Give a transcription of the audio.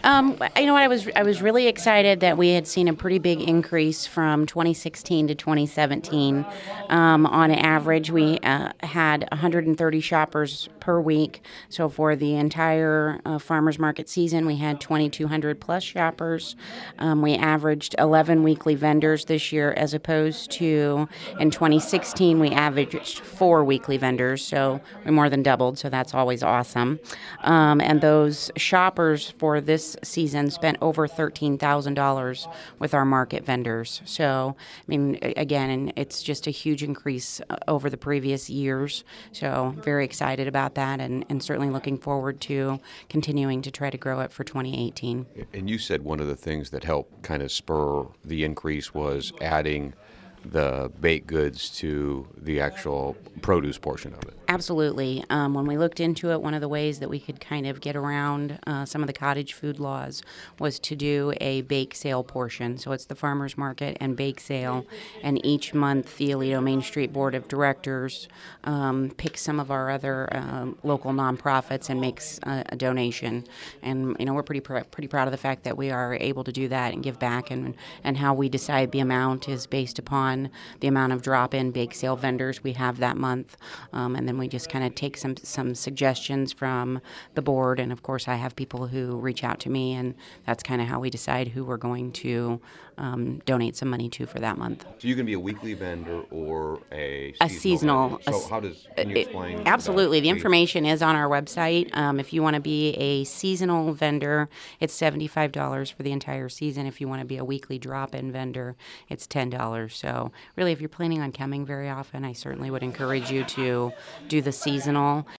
You know what? I was really excited that we had seen a pretty big increase from 2016 to 2017. On average, we had 130 shoppers per week. So for the entire farmers market season, we had 2,200 plus shoppers. We averaged 11 weekly vendors this year, as opposed to in 2016 we averaged 4 weekly vendors. So we more than doubled. So that's always awesome. And those shoppers for this season spent over $13,000 with our market vendors. So, I mean, again, it's just a huge increase over the previous years. So, very excited about that, and certainly looking forward to continuing to try to grow it for 2018. And you said one of the things that helped kind of spur the increase was adding the baked goods to the actual produce portion of it. Absolutely. When we looked into it, one of the ways that we could kind of get around some of the cottage food laws was to do a bake sale portion. So it's the farmers market and bake sale, and each month the Aledo Main Street Board of Directors picks some of our other local nonprofits and makes a donation. And we're pretty proud of the fact that we are able to do that and give back. And how we decide the amount is based upon the amount of drop-in bake sale vendors we have that month, and then we just kind of take some suggestions from the board, and of course I have people who reach out to me, and that's kind of how we decide who we're going to donate some money to for that month. So you can be a weekly vendor or a seasonal vendor. So can you explain? Absolutely. The information is on our website. If you want to be a seasonal vendor, it's $75 for the entire season. If you want to be a weekly drop-in vendor, it's $10. So really, if you're planning on coming very often, I certainly would encourage you to do the seasonal.